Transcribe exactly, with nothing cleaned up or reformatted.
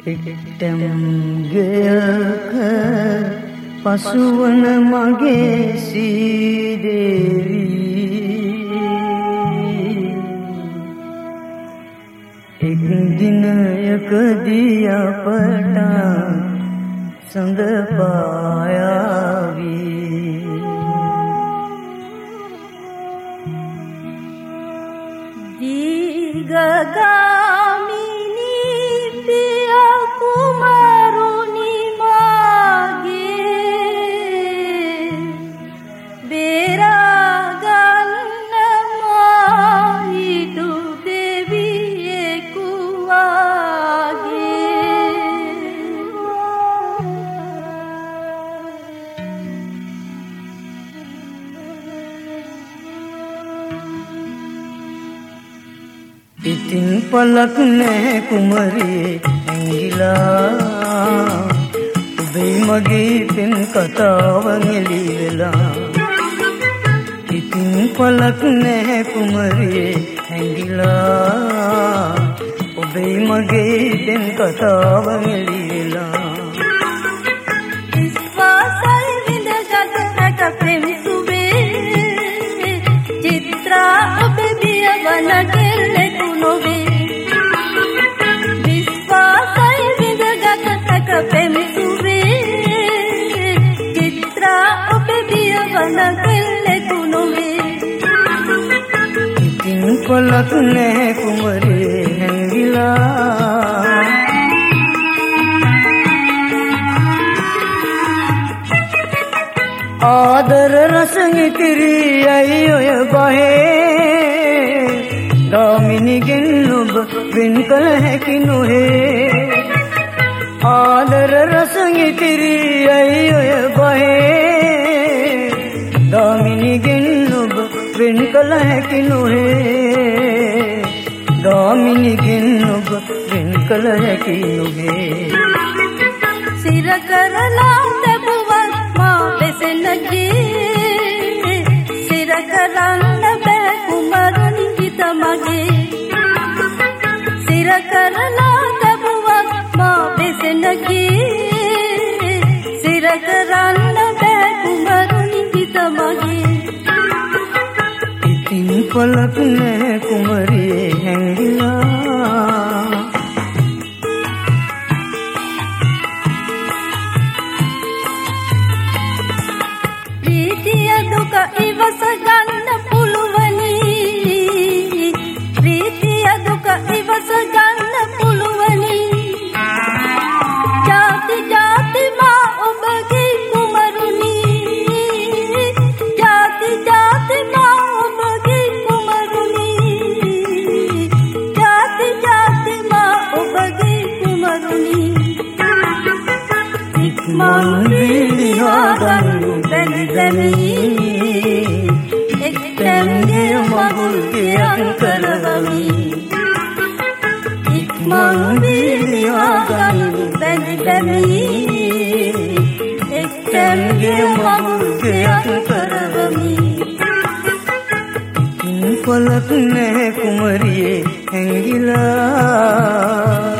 එක්තැම් ගෙයක පසුවන මගේ සීදේවී එක් දිනයකදී අපට සඳ පායාවී දීර්ඝගාමිනී පිය කුමරුනි මාගේ බේරාගන්න මා හිටු දෙවියෙකු ඉතින් පලක් නෑ කුමරියේ ඇඟිලා ඔබේ මගේ පෙම් කතාව නෙළි වෙලා ඉතින් පලක් නෑ කුමරියේ ඇඟිලා ඔබේ මගේ පෙම් කතාව නෙළි වෙලා විශ්වාසයි විඳගත් හැට පෙම් සුබේ චිත්‍රා ඔබ බිය වන කෙල්ලෙකු නොවේ විශ්වාසයි විඳගත් හැට පෙම් සුබේ චිත්‍රා ඔබ බිය වන කෙල්ලෙකු නොවේ ඉතින් පලක් නෑ කුමරියේ ඇඟිලා ආදර රස ඉතිරියයි ඔය බහේ ගාමිණිගෙන් ඔබ වෙන් කළ හැකි නොහේ ආදර රස ඉතිරියයි ඔය බහේ ගාමිණිගෙන් ඔබ වෙන් කළ හැකි නොහේ ගාමිණිගෙන් ඔබ වෙන් කළ හැකි නොහේ සිර කරලා තබුවත් මා වෙසෙනගේ සිර කරන්න බෑ කුමරුනි හිත මගේ සිර කරලා තබුවත් මා වෙසෙනගේ සිර කරන්න බෑ කුමරුනි හිත මගේ ඉතින් පලක් නෑ කුමරියේ ඇඟිලා ඉවස ගන්න පුළුවනි ප්‍රීතිය දුක ඉවස ගන්න පුළුවනි ජාති ජාති මා ඔබගේ කුමරුනි ජාති ජාති මා ඔබගේ කුමරුනි ජාති ජාති මා ඔබගේ කුමරුනි ඉක්මන් විලිහා ගන්න බැලි බැලි එක්තැම්ගේ මගුල් ගියන් කරවමි ඉක්මන් විලිහා ගන්න බැලි බැලි එක්තැම්ගේ මගුල් ගියන් කරවමි ඉතින් පලක් නෑ කුමරියේ ඇඟිලා